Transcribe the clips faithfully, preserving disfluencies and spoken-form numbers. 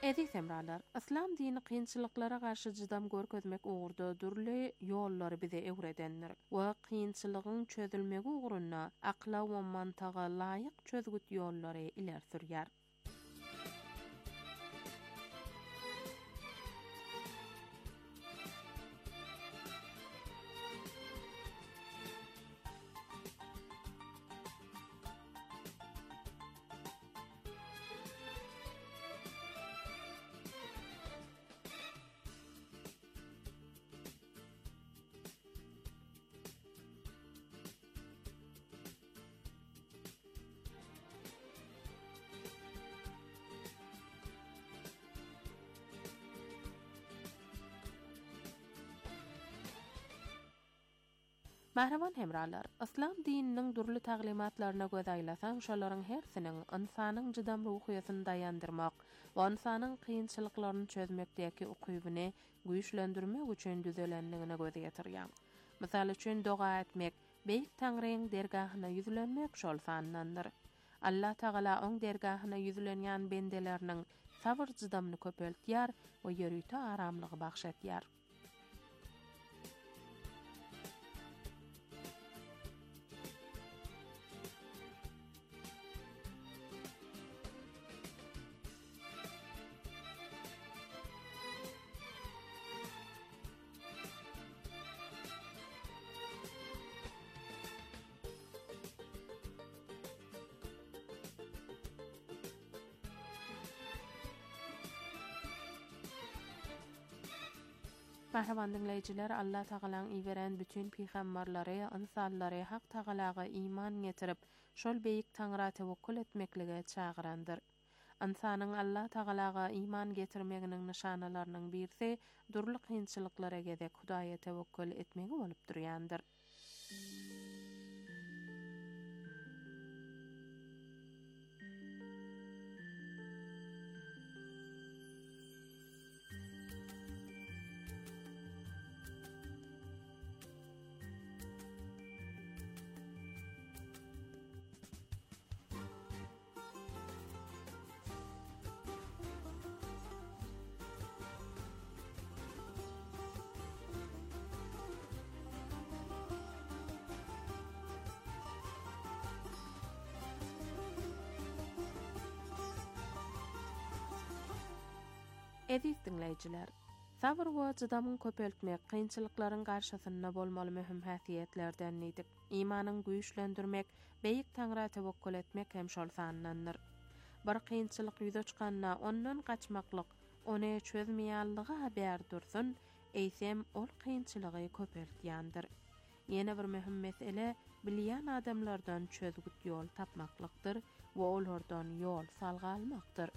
Edi semralar, İslam dini kynçylyklara garşy jydam görkezmek ugurda dürli ýollary bize öwredenler we kynçylygyň çözülmegi uguryna akla we mantaga laýyk çözgüt ýollary iler sürýär. Mähreban hemralar, İslam dininiň durly taglimatlaryna göz aýlasaň, şolaryň hersiniň insanyň jydam ruhiýatyny daýandyrmak we insanyň kynçylyklaryny çözmekdäki ukybyny güýçlendirmek üçin düzelenligine göz ýetirýär. Mysal üçin doga etmek, beýik Taňryň dergahyna ýüzlenmek şol sanandyr. Allah Taala oň dergahyna ýüzlenýän bendeleriniň sabr jydamyny köpeltýär we ýörüýte aramlygy bagşatýar. Mähreban dinleýijiler, Allah Taalaň iýeren bütün peýgamberlere, insanlary Hak Taalaga iman getirip, şol beýik Taňra tewekkül etmeklige çagyrandyr. Insanyň Allah Taalaga iman getirmeginiň nyşanalarynyň birisi durly kynçylyklara gezek Hudaýa tewekkül etmegi bolup durýandyr. Ediz dinleyijiler, sabr we jydamyň köpeltmek kynçylyklaryň garşysynda bolmaly möhüm häsiýetlerden nidik. İmanyň güýçlendirmek, beýik Taňra tewekkül etmek hem şol sanandyr. Bir kynçylyk ýüze çykanda ondan gaçmaklyk, ony çözmeýänligi haber dursun, eýsem ol kynçylygy köpeltýändir. Ýene bir möhüm mesele bilýän adamlardan çözgüt ýol tapmaklykdyr we olardan ýol salgalmakdyr.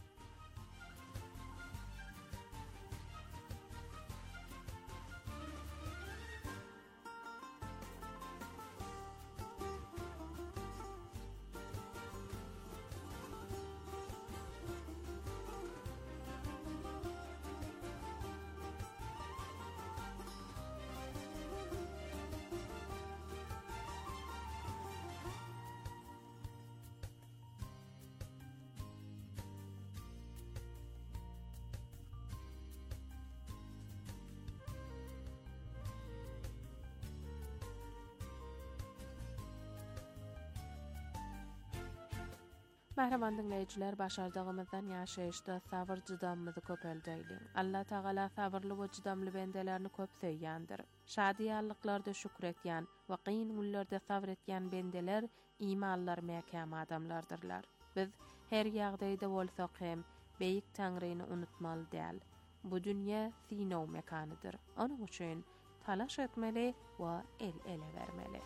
Mähreban dinleýijiler, başardygymyzdan ýaşaýyşda sabr jydamyzy köpeldäýli. Allah Taala sabrly we jydamly bendelerini köp söýýändir. Şadiýalyklarda şükür etýän we qyyn günlerde sabr etýän bendeler imanlar mäkäm adamlardyrlar. Biz her ýagdaýda bolsak hem beýik Taňryny unutmaly däl. Bu dünýä sinow mekanydyr. Onuň üçin talaş etmeli we el ele bermeli.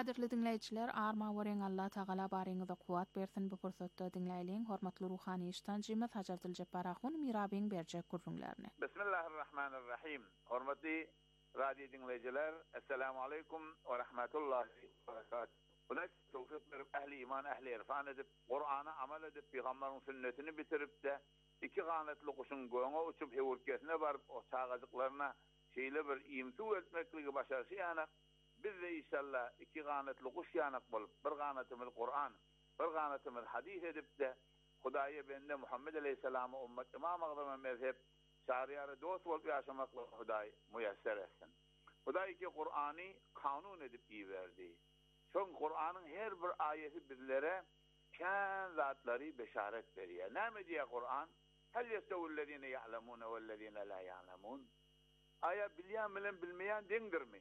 Kadirli dinleyijiler, arma weren Allah Taala baryňyza kuwat bersin bu fursatda dinleýäliň hormatly ruhany işdanjymyz Hajar Diljabbar Ahun Mirabin berjek gurrunlaryny. Bismillahirrahmanirrahim. Hormatly radio dinleyijiler, assalamu alaykum we rahmetullahi we berekatuh. Bunak tawfik berip ahli iman, ahli irfan edip, Qur'ana amal edip, Peygamberin sünnetini bitirip de iki ganatly kuşun goňa uçup hewurkesine barıp o çağazyklaryna şeýle bir iýimsu etmekligi başarşy ýanak. Biz de inşallah iki ganatly kuş ýanak bolup, bir ganatymyz Qur'an, bir ganatymyz hadis edip de Hudaýa bende Muhammed aleyhissalamy ummet imam agdama mezhep şariýary dost bolup ýaşamakly Hudaý muýasser etsin. Hudaý ki Qur'any kanun edip iýerdi. Şoň Qur'anyň her bir aýeti bizlere kän zatlary beşaret berýär. Näme diýär Qur'an? Hel yestawullezine ya'lamuna wellezine la ya'lamun. Aya bilýän bilen bilmeýän deňdirmi?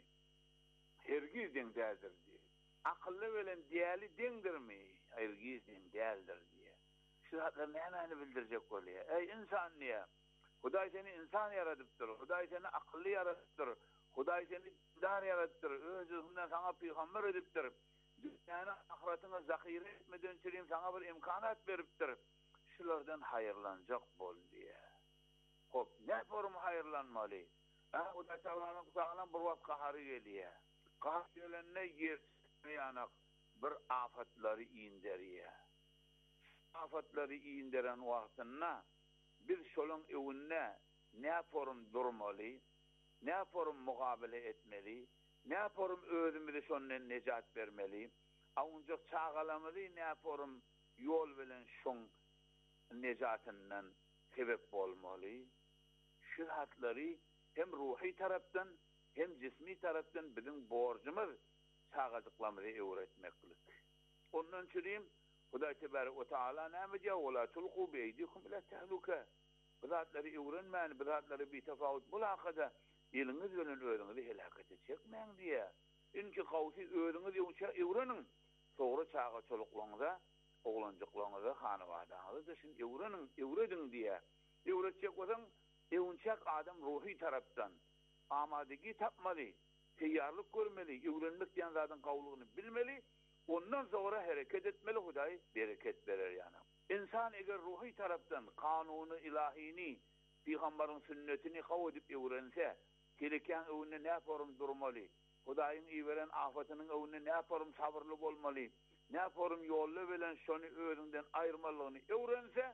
Hergiz deň dädir diýär. Akylly bilen diýäli deňdirmi? Hergiz deň däldir diýär. Şu zatlar näme bildirjek bolýar? Ey insan niýe? Hudaý seni insan ýaradypdyr. Hudaý seni akylly ýaradypdyr. Hudaý seni dar ýaradypdyr. Özünden saňa peýgamber edipdir. Dünýäni ahiretyňe zahyra etmeden çyryň saňa bir imkanat beripdir. Şulardan haýyrlanjak bol diýär. Hop, näme forum haýyrlanmaly? Ha, Hudaý Taalanyň kutagyndan bir wagt gahary gelýär. Gahar gelende ýermeýanak bir afatlary iýinderýär. Afatlary iýinderen wagtynda biz şolun ewünde näme forum durmaly? Näme forum mugabele etmeli? Näme forum özümize şondan nejat bermeli? Aňjak çağalamady näme forum ýol bilen şoň nejatynyň sebep bolmaly? Şu hatlary hem ruhy tarapdan hem cismi tarapdan bizim borcumuz çağazyklamy öwretmeklik. Ondan çyrym Hudaý Tebarek we Taala näme diýär? "Wala tulqu bi eydikum ila tahluka." Bizatlary öwrenmän, bizatlary bir tefawut bulakada ýylyňyz bilen özüňizi helakata çekmäň diýär. Inki gawsy özüňiz ýonça öwrenin. Sogry çağa çoluklaňyza, oglanjyklaňyza, hanawadaňyza şin öwrenin, öwredin diýär. Öwretjek bolsaň, ýonçak adam ruhy tarapdan amadigi tapmaly, teýýarlyk görmeli, öwrenmek diýen zadyň gawlygyny bilmeli. Ondan sonra hareket etmeli, Hudaý bereket berer ýana. İnsan eger ruhy tarapdan kanuny ilahini, Peygamberin sünnetini kabul edip öwrense, keleken öwünde näme forum durmaly? Hudaýyň iýeren afatynyň öwünde näme forum sabırly bolmaly? Näme forum ýolly bilen şonu özünden aýyrmalygyny öwrense,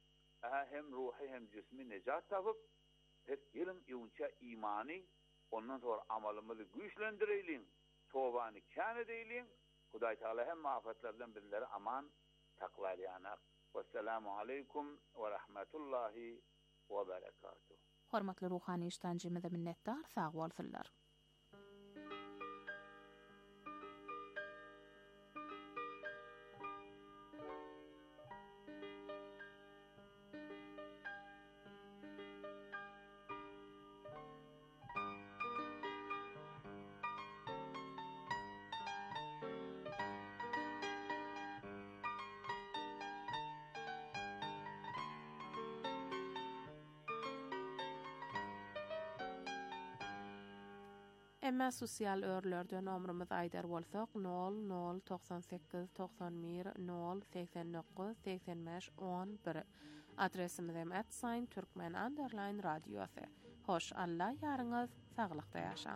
hem ruhy hem cismi nejat tapyp, hep ýylyň ýonça imany, ondan sonra amalymyzy güýçlendireýliň, towbany kän edeýliň. Hudaý Taala hem afatlardan bizleri aman taklar ýanak. Vesselamu aleykum ve rahmetullahi ve berekatuh. Hormatly ruhany işdanjymyza minnetdar, sag bolsunlar. Emma sosial örlerden ömrümüz aýdar bolsak nol nol doksan sekiz doksan bir nol seksen dokuz seksen beş on bir adresimiz hem at sign türkmen underline radiosu. Hoş Allah ýaryňyz saglykda ýaşaň.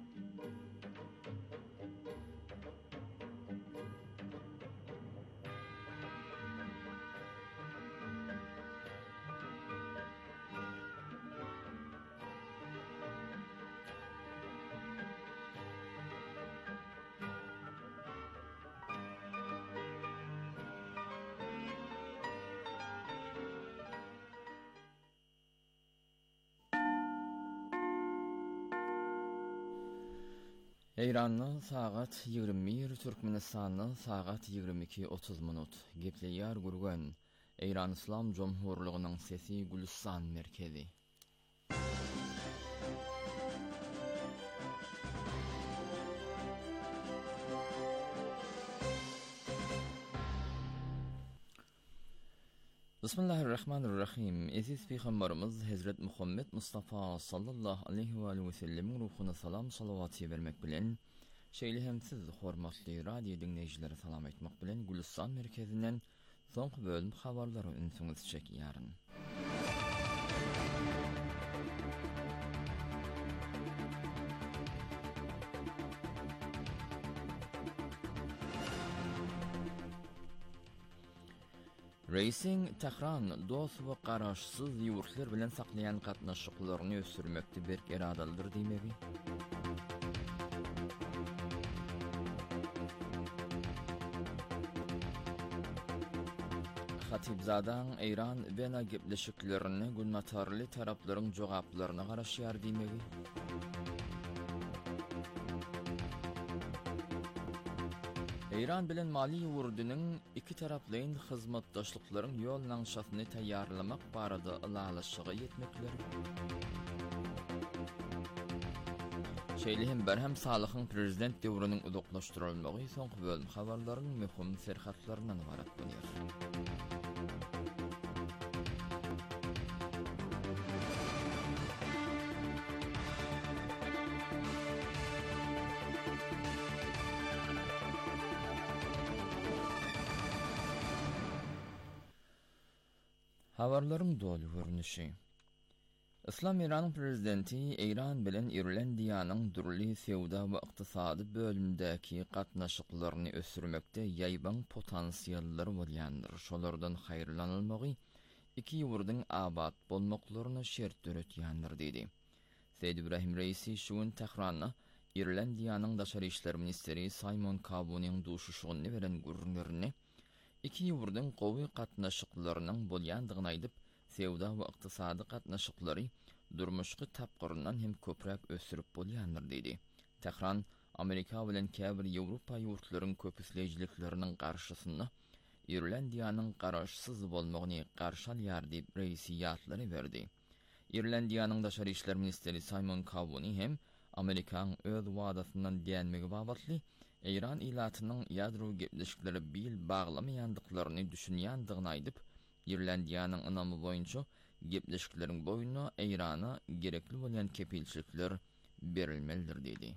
Eýranyň sagat ýygrimi bir, Türkmenistanyň sagat ýygrimi iki otuz minut. Gepleýär gurgan Eýran Islam Jomhurlygynyň sesi Gülistan merkezi. Bismillahirrahmanirrahim. Eziz Peygamberimiz Hazret Muhammed Mustafa sallallahu aleyhi ve sellem ruhuna salam salavati vermek bilen Şeýle hem siz hormatly radio dinleýijileri salam aýtmak bilen Gülistan merkezinden soňky bölüm habarlary ünsüňiz çekýäryn. Racing Tehran dost we garaşsyz ýurtlar bilen saklayan gatnaşyklaryny ösürmekde bir eradalydyr diýmeli. Hatibzadan Iran Vena gepleşiklerini gülmatarly taraplaryň jogaplaryna garaşýar diýmeli. Iran bilen Mali ýurdunyň iki taraplyň hyzmatdaşlyklaryň ýol naňşasyny taýýarlamak barada ılalaşyga ýetmekleri. Şeýle hem berhem salygyň prezident döwrüniň uzaklaşdyrylmagy soňky bölüm habarlaryň möhüm serhatlaryndan ibaret bolýar. Habarlaryň dolu görnüşi. İslam İran'ın prezidenti İran bilen İrlandiýanyň durly sewda we ykdysady bölümdäki gatnaşyklaryny ösürmekde ýaýban potensiýallary bolýandyr. Şolardan haýyrlanylmagy iki ýurduň abad bolmaklaryna şert döretýändir diýdi. Seýid Ibrahim Reisi şuň Tehranyň İrlandiýanyň daşary işler ministeri Simon Coveneyň duşuşygyny beren gürrünlerini iki ýurduň gowy gatnaşyklarynyň bolýandygyny aýdyp, sewda we ykdysady gatnaşyklary durmuşky tapgyryndan hem köprek ösürip bolýandyr diýdi. Tehran Amerika bilen käbir Ýewropa ýurtlarynyň köpüsleýijilikleriniň garşysyna İrlandiýanyň garaşsyz bolmagyny garşy alýar diýip reisiýatlary berdi. İrlandiýanyň daşary işler ministeri Simon Coveney hem Amerikaň öz wadasyndan diýenmegi babatly İran ilatynyň ýadro gepleşikleri bil baglamaýandyklaryny düşünýändigini aýdyp, İrlandiýanyň ynamy boýunça gepleşikleriň boýuna İrana gerekli bolan kepilçilikler berilmelidir diýdi.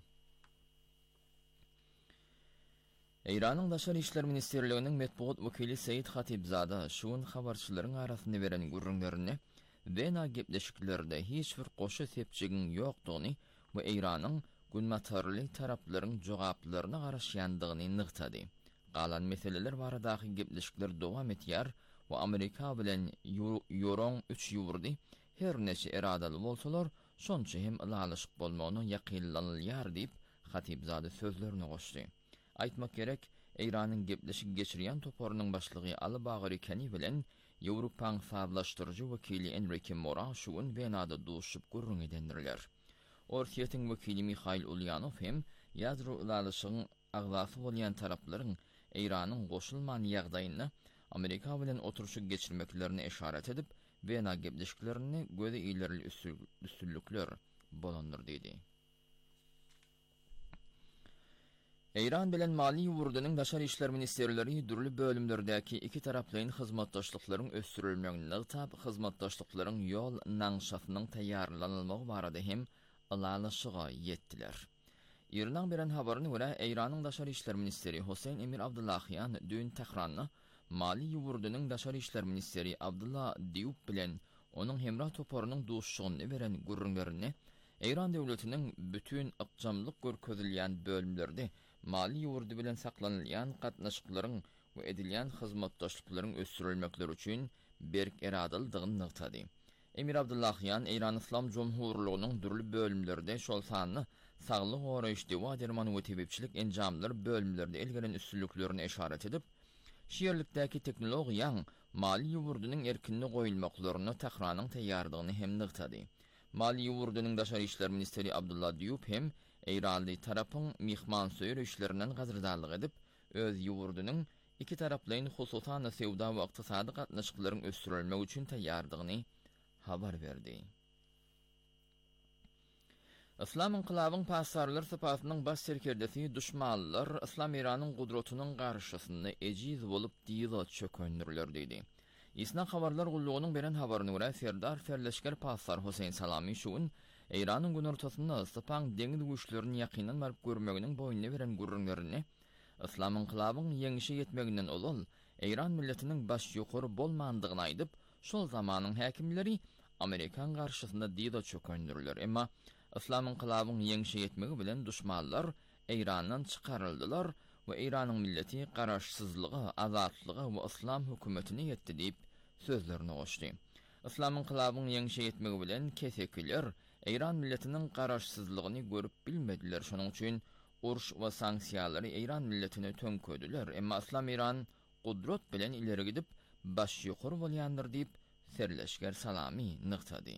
İranyň daşary işler ministerliginiň medpuat wekili Seýid Hatibzada şuň habarçylaryň arasynda beren gürrüňlerini Vena gepleşiklerde hiç bir goşa sepçigin ýokdugyny we İranyň gülmatarly taraplaryň jogaplaryna garaşýandygyny nygtady. Galan meseleler baradaky gepleşikler dowam etýär we Amerika bilen ýoron üç ýurdy her neçe eradaly bolsalar, şonça hem ılalaşyk bolmagyny ýakynlanylýar diýip Hatibzada sözlerini goşdy. Aýtmak gerek, İranyň gepleşik geçirýän toparynyň başlygy Ali Bagary Keni bilen Ýewropaň sablaşdyrjy wekili Enrique Mora şuň Venada duşup gurrun edendirler. Orsiýetiň wekili Mikhail Ulyanov hem ýadro ılalaşygyň aglasy bolýan taraplaryň İranyň goşulman ýagdaýyny Amerika bilen oturuşy geçirmeklerini eşaret edip, Vena gepleşiklerini göze ilerli üstünlükler bolandyr diýdi. İran bilen Mali ýurdunyň daşary işler ministerleri durly bölümlerdäki iki taraplyň hyzmatdaşlyklaryň ösdürilmegini nygtab, hyzmatdaşlyklaryň ýol naňşasynyň taýýarlanylmagy barada hem ılalaşyga ýetdiler. İran beren habaryna görä, İranyň daşary işler ministeri Hosein Emir Abdullahyan dün Tehranyň Mali ýurdunyň daşary işler ministeri Abdullah Diýup bilen onuň hemrah toparynyň duşuşygyny beren gürrüňlerini İran döwletiniň bütün ykjamlyk görkezilýän bölümlerde Mali ýurdu bilen saklanylýan gatnaşyklaryň we edilýän hyzmatdaşlyklaryň ösdürilmekleri üçin berk eradalydygyny nygtady. Emir Abdullahyan İran İslam Jomhurlygynyň durly bölümlerde şol sanyny saglyk goraýyş dewa derman we tebepçilik enjamlary bölümlerde elgeren üstünlüklerini eşaret edip, şeýerlikdäki teknologiýaň Mali ýurdunyň erkinli goýulmaklaryna Tehranyň taýýardygyny hem nygtady. Mali ýurdunyň daşary işler ministeri Abdullah Diýup hem İranly tarapyň mihmansoýur işlerinden gazrdarlyk edip, öz ýurdunyň iki taraplyň hususan sewda we ykdysady gatnaşyklaryň ösdürilmegi üçin taýýardygyny habar berdi. İslam inqilabyň passarlar sypatynyň baş serkerdesi düşmanlar İslam İranyň gudratynyň garşysyna ejiz bolup diýile çököndirler diýdi. İsna habarlar gullugynyň beren habaryna görä Serdar Ferleşker passar Hosein Salami şuň Eýranyň gün ortasynda Sapan deňiz güýçlerini ýakynan baryp görmeginiň boýuna beren gurrunlaryny Islam inqilabynyň ýeňişe ýetmeginden olal Eýran milletiniň baş ýokary bolmandygyny aýdyp, şol zamanyň häkimleri Amerikan garşysynda diýde çökendiriler. Emma Islam inqilabynyň ýeňişe ýetmegi bilen duşmanlar Eýrandan çykaryldylar we Eýranyň milleti garaşsyzlygy, azatlygy we islam hökümetine ýetdi diýip sözlerini goşdy. Islam inqilabynyň ýeňişe ýetmegi bilen kesekiler Eýran milletiniň garaşsyzlygyny görüp bilmediler. Şonuň üçin uruş we sanksiýalary Eýran milletine tönkediler. Emma Islam Eýran gudrat bilen ileri gidip baş ýokary bolýandyr diýip Serleşger Salamy nykdy.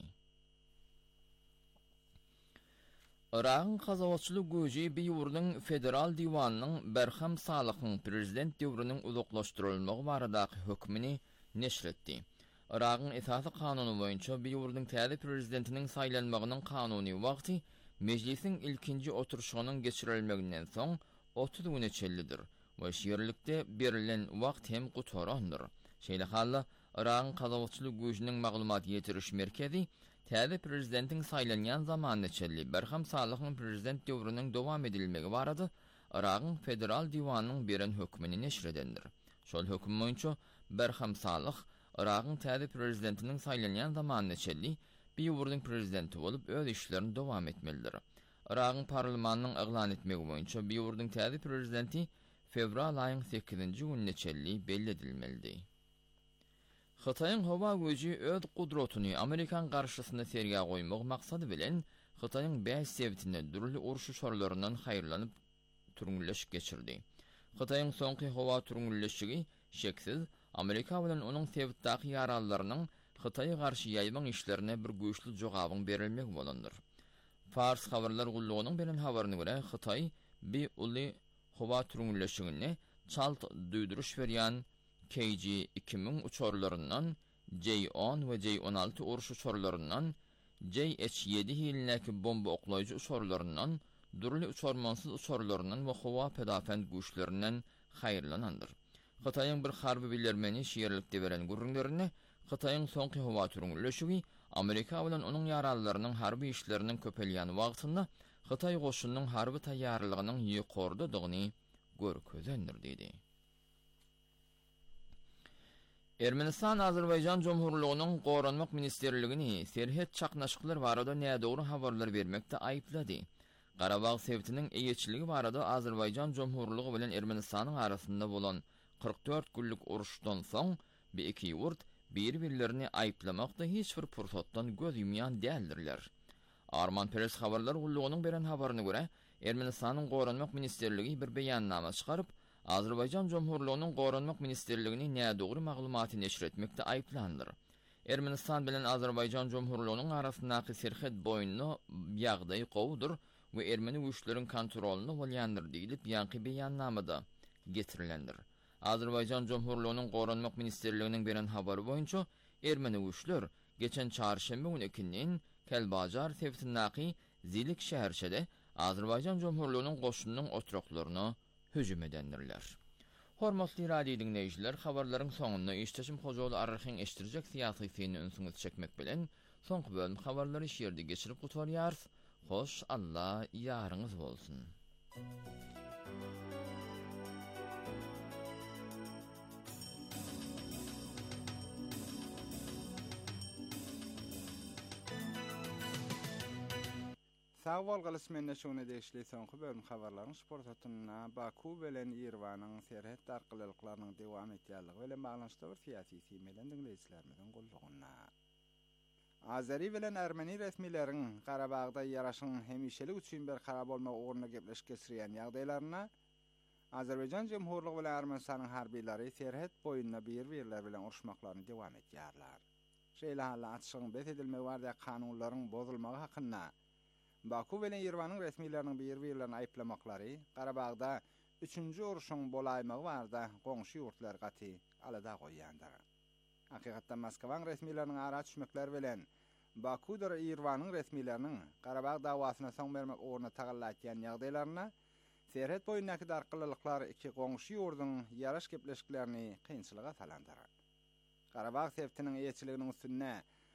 Iraqyň gazawatçylyk güýji Beýurdyň federal diwanynyň Berham Salyhyň prezident döwrüniň uzaklaşdyrylmagy baradaky hökmüni neşr etdi. Iraqyň esasy kanuny boýunça Beýurdyň täze prezidentiniň saýlanmagynyň kanuny wagty meclisiň ilkinji oturuşynyň geçirilmeginden soň otuz güne çellidir we şeýerlikde berilen wagt hem gutarandyr. Şeýle halla Iraqyň gazawatçylyk güýjiniň maglumat ýetirиш merkezi täze prezidentiň saýlanýan zamanyna çelli Berham Salyhyň prezident döwrüniň dowam edilmegi barada Iraqyň federal diwanynyň beren hökmüni neşr edendir. Şol hökm boýunça Berham Salyh Iraqyň täze prezidentiniň saýlanýan zamanyna çelli Beýurdyň prezidenti bolup öz işlerini dowam etmelidir. Iraqyň parlamentiniň eglan etmegi boýunça Beýurdyň täze prezidenti fevral aýynyň sekizinji gününe çelli belli edilmelidir. Xitaýyň hawa güýji öz gudratyny Amerikan garşysynda sergä goýmak maksady bilen Xitaýyň beş sebitine durly uruş şorlaryndan haýyrlanyp türüňleşik geçirdi. Xitaýyň soňky hawa türüňleşigi şeksiz Amerika bilen onuň sebitdaky ýaralarynyň Xitaýa garşy ýaýman işlerine bir güýçli jogabyň berilmek bolandyr. Fars habarlar gullugynyň beren habaryna görä Xitaý bir uly hawa türüňleşigini çalt duýduruş berýän K G iki ming uçorlarından J on ve J on altı uruş uçorlarından J H yedi hilindäki bomba oklaýjy uçorlarından durly uçormansız uçorlarından we hawa pedafend güýçlerinden haýyrlanandyr. Xitaýyň bir harby bilermeni şeýerlikde beren gurrunlaryny Xitaýyň soňky hawa türüňleşigi Amerika bilen onuň ýaralarynyň harby işleriniň köpelýän wagtynda Xitaý goşunynyň harby taýýarlygynyň ýokardygyny görkezendir diýdi. Ermenistan Azerbaýjan Jomhurlygynyň Goranmak Ministerligini serhet çaknaşyklar barada nädogry habarlar bermekde aýplady. Qarabağ sebitiniň eýetçiligi barada Azerbaýjan Jomhurlygy bilen Ermenistanyň arasynda bolan kırk dört günlük uruşdan soň bir iki ýurt bir-birlerini aýplamakda hiç bir pursatdan göz ýumýan däldirler. Arman Press habarlar gullugynyň beren habaryna görä Ermenistanyň Goranmak Ministerligi bir beýannama çykaryp Azerbaýjan Jomhurlygynyň Goranmak Ministerligini nädogry maglumaty neşr etmekde aýplandyr. Ermenistan bilen Azerbaýjan Jomhurlygynyň arasyndaky serhet boýuny ýagdaý gowdur we ermeni güýçleriň kontrolyny bolýandyr diýilip ýanky beýannamada getirilendir. Azerbaýjan Jomhurlygynyň Goranmak Ministerliginiň beren habary boýunça ermeni güýçler geçen çarşembe günikinden Kelbajar sebitindäki Zilik şäherçede Azerbaýjan Jomhurlygynyň goşunynyň otuраklaryna hüjüm edendirler. Hormatly radio dinleýijiler, habarlaryň soňunda işteşim hojaly arryň eşdirjek syýasy fiýini ünsüňiz çekmek bilen soňky bölüm habarlary şeýerde geçirip gutwarýar. Hoş Allah ýaryňyz bolsun. Sağ bol galysmenne şonu deýişli soňky bölüm habarlaryň sportatyna Baku bilen Ýerwanyň serhet arkylyklarynyň dowam etýärligi bilen baglanşykda bir syýasy meýlen dinleýijilerimizin gullugyna. Azeri bilen Ermeni resmiýetleriniň Garabagda ýaraşyň hemişelik üçin bir harap bolmak ugruna gepleşip geçirýän ýagdaýlaryna Azerbaýjan Jomhurlygy bilen Ermenistanyň harbiýleri serhet boýunda bir-birler bilen uruşmaklaryny dowam etýärler. Şeýle halla atşygyň bet edilmegi barda kanunlaryň bozulmagy hakynda Baku bilen Ýerwanyň resmiýetleriniň bir-birlerini aýplamaklary Garabagda üçünji uruşyň bolaýmagy barda goňşy ýurtlar gaty alada goýýandyr. Hakykatda Moskwaň resmiýetleriniň ara düşmekler bilen Bakudyr Ýerwanyň resmiýetleriniň Garabag dawasyna soň bermek ugruna tagallatýan ýagdaýlaryna serhet boýundaky darkylyklar iki goňşy ýurduň ýaraş gepleşiklerini kynçylyga salandyr. Garabag sebitiniň eýetçiliginiň üstünde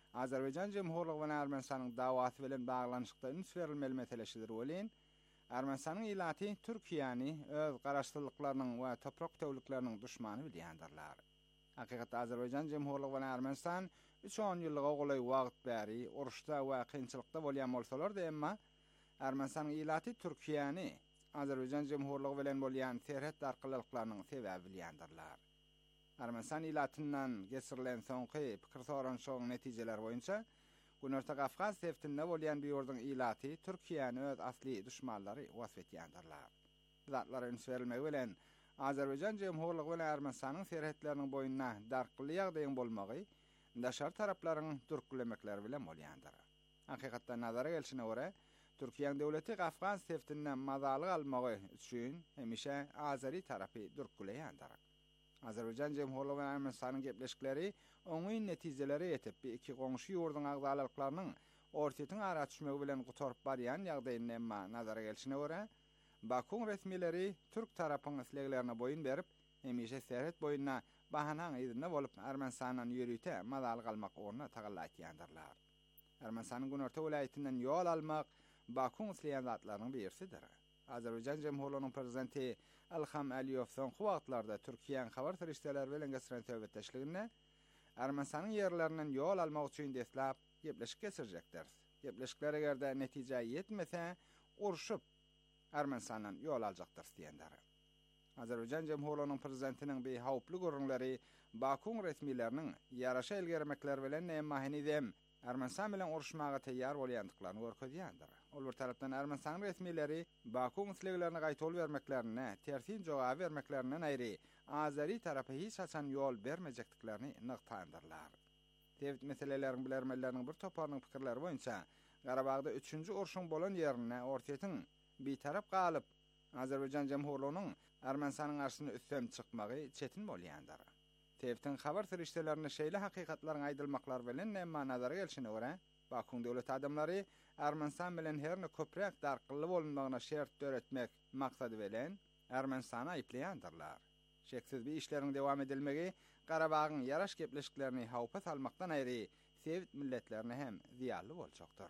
Azerbaycan Cemhurlygy we Ermenistanyň dawaty bilen baglanyşykda üns berilmeli meseleşidir bolýan. Ermenistanyň ilaty Türkiýany öz garaşdyrlyklarynyň we toprak töwlükleriniň duşmany bilýändirler. Hakykatda Azerbaycan Cemhurlygy we Ermenistan üç on ýyllyga golay wagt bäri uruşda we kynçylykda bolýan bolsalar-da, emma Ermenistanyň ilaty Türkiýany Azerbaycan Cemhurlygy bilen bolýan serhet darkylyklarynyň sebäbi bilýändirler. Ermenistan ilatyndan geçirilen soňky pikir soranşygyň netijeleri boýunça Günorta Kafkas seftinde bolýan bir ýurduň ilaty Türkiýany öz asly düşmanlary wasf etýändirler. Zatlara üns berilmegi bilen Azerbaycan Cemhurlygy bilen Ermenistanyň serhetleriniň boýuna darkyly ýagdaýyň bolmagy daşar taraplaryň türkülemekleri bilen bolýandyr. Hakykatda nazara gelişine görä, Türkiýanyň döwleti Kafkas seftinden mazalyk almagy üçin hemişe Azeri tarapy dürküleýändir. Azerbaycan Cemhurlygy bilen Ermenistanyň gepleşikleri oňy netijeleri ýetip, iki goňşy ýurduň agdalyklarynyň ortatyň ara düşmegi bilen gutorup barýan ýagdaýyny emma nazara gelişine görä, Bakuň resmileri Türk tarapynyň isleglerine boyun berip, hemişe serhet boyuna bahanaň ýerine bolup Ermenistanyň ýürüýte mazalyk almak orna tagallatýandylar. Ermenistanyň Günorta welaýatynyň ýol almak Bakuň isleýän zatlarynyň birisidir. Azerbaycan Cemhurlygynyň prezidenti Ilham Aliýew soňky wagtlarda Türkiýanyň habar ferişteleri bilen geçiren töhbetdeşligine Ermenistanyň ýerlerinden ýol almak üçin deslap gepleşik geçirjekler. Gepleşikler egerde netije ýetmese, uruşup Ermenistanyň ýol aljakdyr diýenler. Azerbaycan Cemhurlygynyň prezidentiniň bir hawply görüňleri Bakuň resmileriniň ýaraşa elgermekler bilen emma henizem Ermenistan bilen uruşmaga teýýar bolýandyklaryny görkezýändir. Ol bir tarapdan Ermenistan resmileri Bakuň isleglerini gaýtaly bermeklerine, tersin jogap bermeklerinden aýry Azeri tarapy hiç haçan ýol bermejekdiklerini nykdandyrlar. Tewit meseleleriň bilermelleriniň bir toparlyň pikirleri boýunça Garabagda üçünji uruşyň bolan ýerine ortatyň bir tarap galyp Azerbaycan Cemhurlygynyň Ermenistanyň arşyna üstem çykmagy çetin bolýandyr. Tewit'in habar feriştelerini şeýle hakykatlaryň aýdylmaklar bilen emma nazara gelişine görä, Bakuň döwlet adamlary Ermenistan bilen herne köprek darkyly bolmagyna şert töretmek maksady bilen Ermenistany aýplaýandylar. Şeksiz bir işleriň dewam edilmegi Garabagyň ýaraş gepleşiklerini hawpa salmakdan aýry Tewit milletlerine hem ziýanly boljakdyr.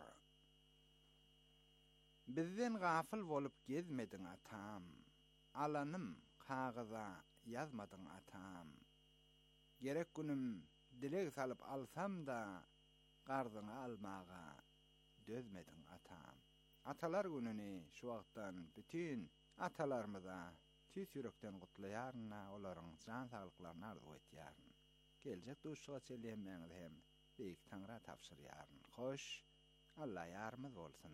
Bizden gafil bolup gezmediň atam, alanym kagyza ýazmadyň atam. Gerek günüm dilek salyp alsam da gardyňy almaga dözmediň atam. Atalar gününi şu wagtdan bütün atalarymyza tüs ýürekden gutlaýarna, olaryň jan saglyklaryny arzu etýärn. Geljek duşga çelýänmäňiz hem beýik Taňra tapşyrýarn. Hoş, Allah ýarmyz bolsun.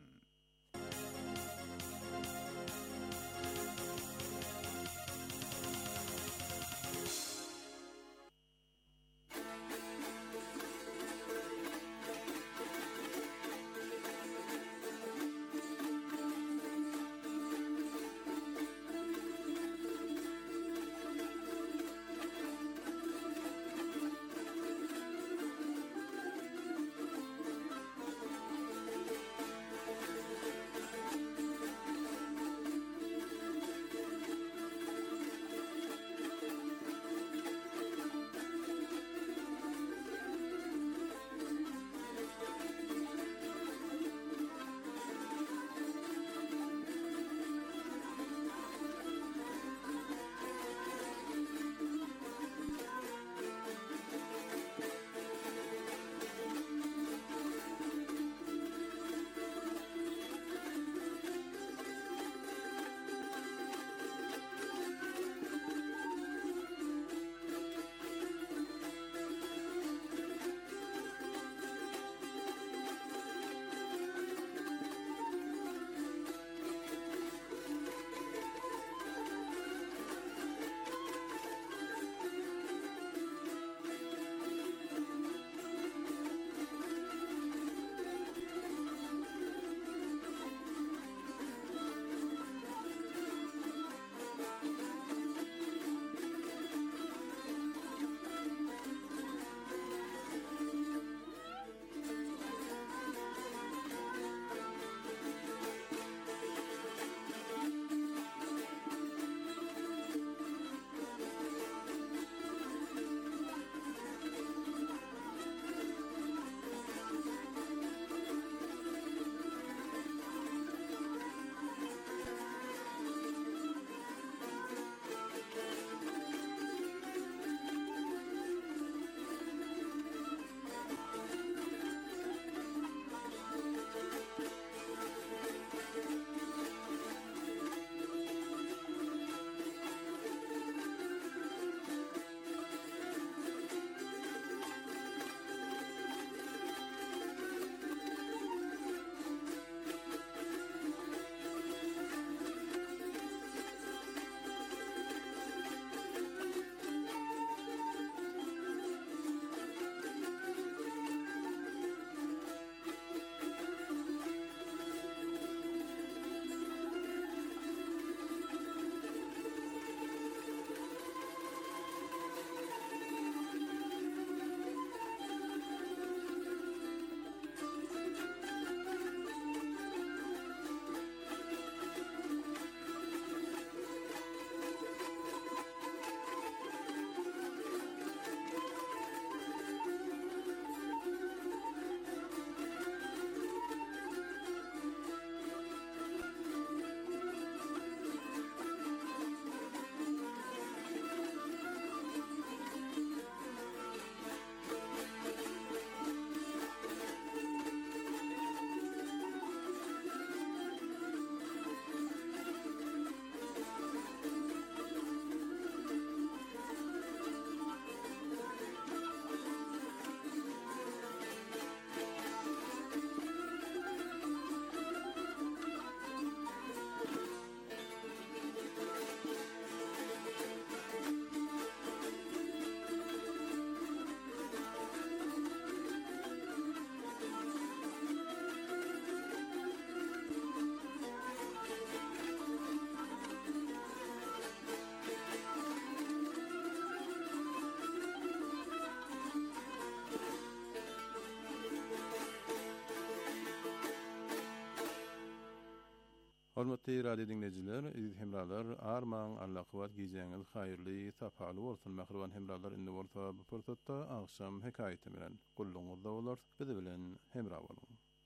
Hormatly radio dinleyijiler, iziz hemralar, arman Allah kıvat giýjeňiz haýyrly, sapaly bolsun. Mähriban hemralar indi bolsa bu pursatda akşam hekaýeti bilen gulluňyzda bolar. Bizi bilen hemra bolun.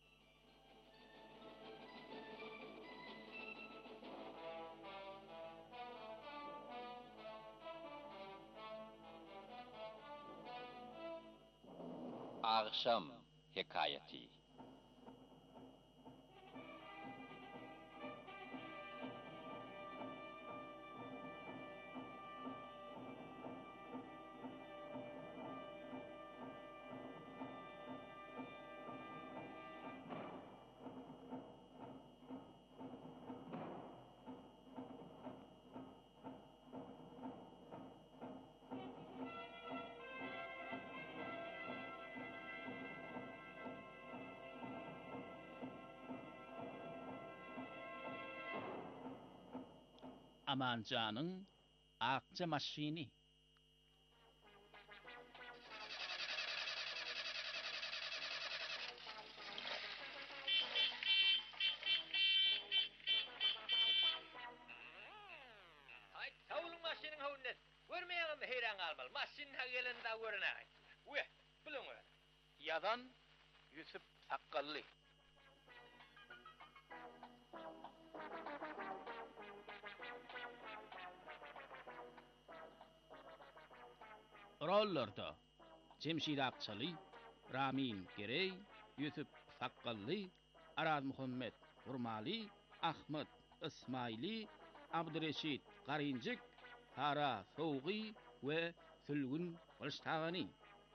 Akşam hekayeti. Amancanın akça maşini. Hay tavulun maşinin havundet. Görmeyeğim heyran almal. Maşinin hagelen da görünay. Uye, bilin öyle. Yadan Yusuf Sakkallı. Rollarda Cemşid Akçalı, Ramin Gerey, Yusuf Sakkallı, Araz Muhammed Urmali, Ahmet İsmaili, Abdüreşit Garincik, Tara Soğgi ve Sülgün Balştağani.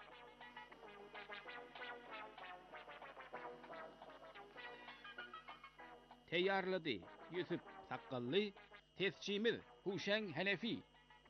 Teyyarladı Yusuf Sakkallı, tescimiz Huşen Hanefi.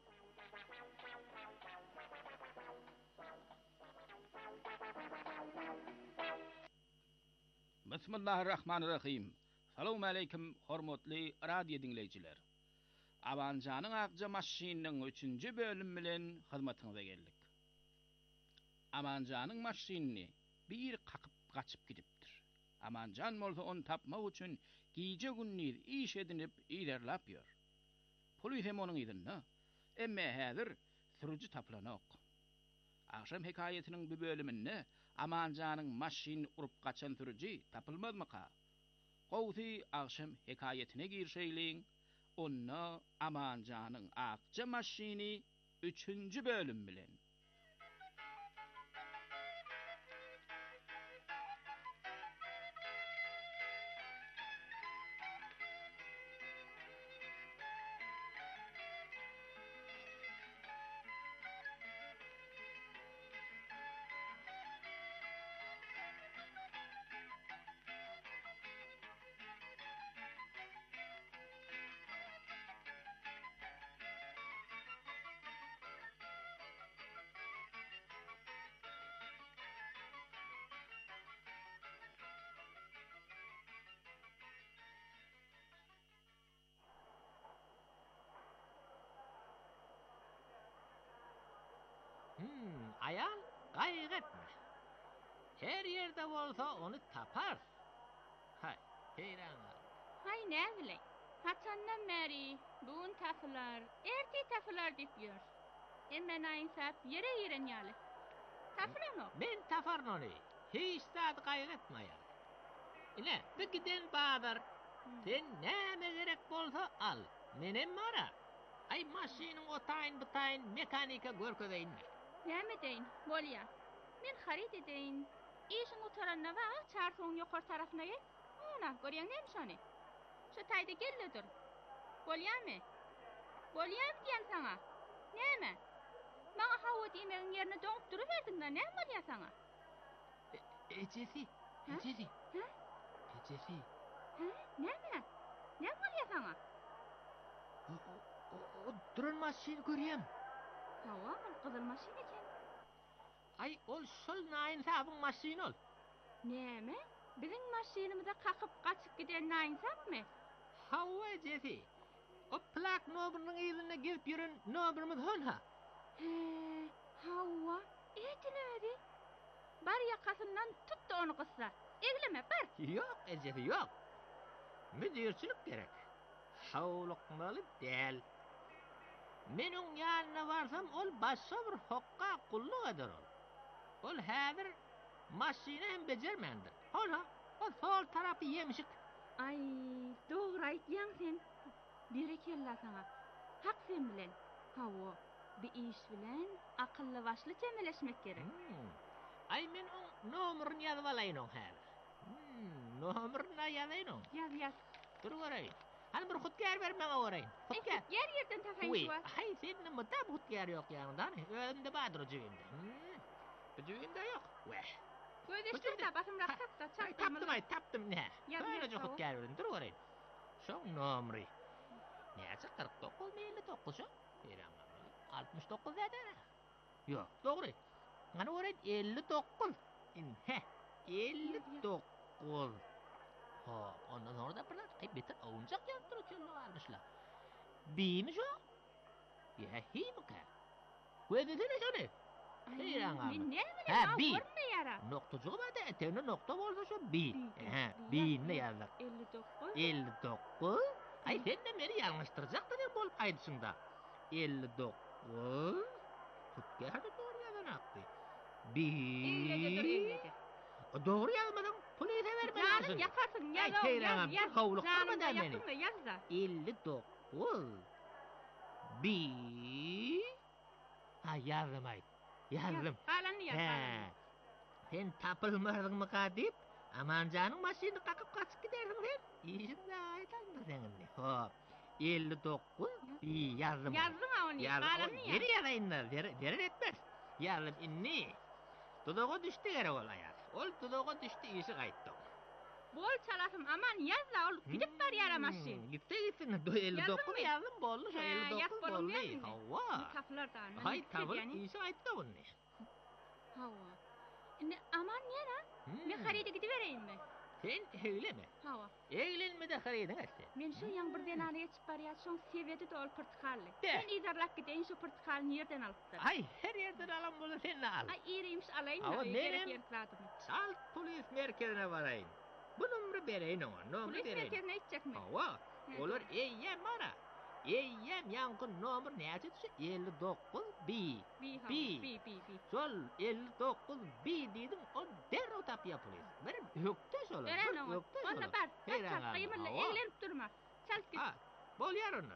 Bismillahirrahmanirrahim. Salamu aleyküm hormatly radio dinleyijiler. Amanjanyň akja maşininiň üçünji bölüm bilen hyzmatyňyza geldik. Amanjanyň maşinini bir kakyp gaçyp gidipdir. Amanjan bolsa onu tapmak üçin giýje günniz iş edinip ilerlap ýör. Pul hem onuň ýerinde. Emme häzir sürüji taplanok. Akşam hekayetiniň bu bölüminde Amanjanyň maşin urup gaçan sürüji tapylmazmyka? Gowsy akşam hekayetine girşeýliň. Onna Amanjanyň akja maşini üçünji bölüm bilen. Hmm, ayal gaýyk etme. Her yerde bolsa onu tapar. Hay, heyran al. Hay ne biley. Haçandan beri bugün tapılar, erti tapılar dip ýör. Emme naýsap yere ýeren ýaly. Tapılan o. Men tafarn onu. Hiç zat gaýyk etme ayal. Ine, bir giden baýar. Sen näme gerek bolsa al. Menem mara. Ay maşiniň otaýyn butaýyn mekanika görkedeýinler. Näme deýin? Bolýar. Men harit edeýin. Işiň otaranna wa çarşyň ýokary tarapyna gel. Ona görýän näme şony? Şu taýda gelledir. Bolýarmy? Bolýar diýen saňa. Näme? Maňa hawa diýmegiň ýerine döňüp duruverdiň-de, näme bolýar saňa? Ejesi, ejesi. Ha? Ejesi. Ha? Näme? Näme bolýar saňa? O duran maşin görýän. Hawa, gyzyl maşin eken. Ay ol şol naýyn sabyň maşiny ol. Näme? Biziň maşinymyza kakyp gaçyp giden naýyn sapmy? Hawa ejesi. O plak nomerynyň ýerine gelip ýören nomerimiz honha. He, hawa, etiledi. Bar ýakasyndan tutdy onu gyssa. Egleme bar. Ýok, ejesi ýok. Müdirçilik gerek. şawlukmaly däl. Men oň ýanyna barsam, ol başga bir hokka kulluk eder ol. Ol häzir maşyna hem bejermendir. Hola, o sol tarapy ýemişik. Ay, dogry aýtýaň sen. Berekella saňa. Hak sen bilen. Hawa, bir iş bilen akylly başly çemeleşmek gerek. Hmm. Ay men oň nomeryny ýazyp alaýyn oň häzir. Hmm, nomeryny ýazaýyn oň. Ýaz, ýaz. Dur garaýyn. Hani bir hutgar bermeňe garaýyn. Hutgar. Yer yerden tapaýyn şu. Hay, sen nima da hutgar ýok ýanyndan? Özümde badyr jüýünde. Hmm. Bu jüýünde ýok. Weh. Göýdeşde tapasym rak tapda, çapdym. Tapdym, ay, tapdym ne? Böyle hutgar berdim. Dur garaýyn. Şoň nomery. Näçe kırk dokuz mı elli dokuz şo? Beýram altmış dokuz näde? Ýok, dogry. Mana garaýyn elli dokuz. In he, elli dokuz. Ha, ondan sonra da birler ay beter oyuncak yaptırıp çöllüğü almışlar. Biymiş o? Ya hi bu ka? Gödedene şöyle. Heyran abi. Men ne bileyim, Ha, bi. görme yara. Noktacığı var da etene nokta bolsa şu bi. Ha, bi ne yazdık? elli dokuz. elli dokuz. Ay sen de beni yanlıştıracaktın ya bol aydısında. elli dokuz. Tutke hadi doğru yazan aktı. Bi. ellidir, ellidir. Doğru yazmadım. Polise verme lazım. Canım yakarsın, yaz Ay, o, heyran yaz, abi, yaz. havluk Canım durma da da beni. yakın da yaz da. elli dokuz. Bi. Ha yazdım ay. Yazdım. Kalanını yaz, He. kalanını. Sen tapılmadın mı kadip? Aman canım maşini kakıp kaçıp gidersin sen. İşin de aydan da senin de. Hop. elli dokuz. Bi yazdım. Yazdın ha onu, kalanını yaz. Yeri yazayın da. Verin etmez. Yazdım inni. Tudoğa düştü gerek ol ayaz. Ol tudoğa düştü işi kayıttı. Bol çalasım, aman yaz da ol. Gidip var yara maşin. Gitti gitsin. elli dokuz yazdım bollu. elli dokuz bollu. Hava. Tapılar da. Hay tabıl işi kayıttı bunu. Hava. Ne aman yara. Men haride gidivereyim mi? Sen öyle mi? Hava. Eğlenme de haridin açtı. Men şu yan bir denarıya çıkıp bariyat şoň sebeti de ol portakallı. De. Sen izarlap gideyin şu portakalını yerden alıptır. Ay her yerden alan bunu sen al. Ay iriymiş alayın Ama da gerek benim- yer kıladım. Salt polis merkezine varayım. Bu numara vereyim ona. Numara Polis vereyim. merkezine gidecek mi? Hava. He. Olur eyyem ara. Eyyem yankın numara neyse düşü? elli dokuz bi. Bi hava. Bi. Bi bi bi. Sol elli dokuz bi dedim. O derro tapya polis. Benim yoktu solun. Eren o. Yoktu solun. Onda bar. Heyran Çal abi, kıyımırla hava. eğlenip durma. Çal git. Ha. Bol yer onu.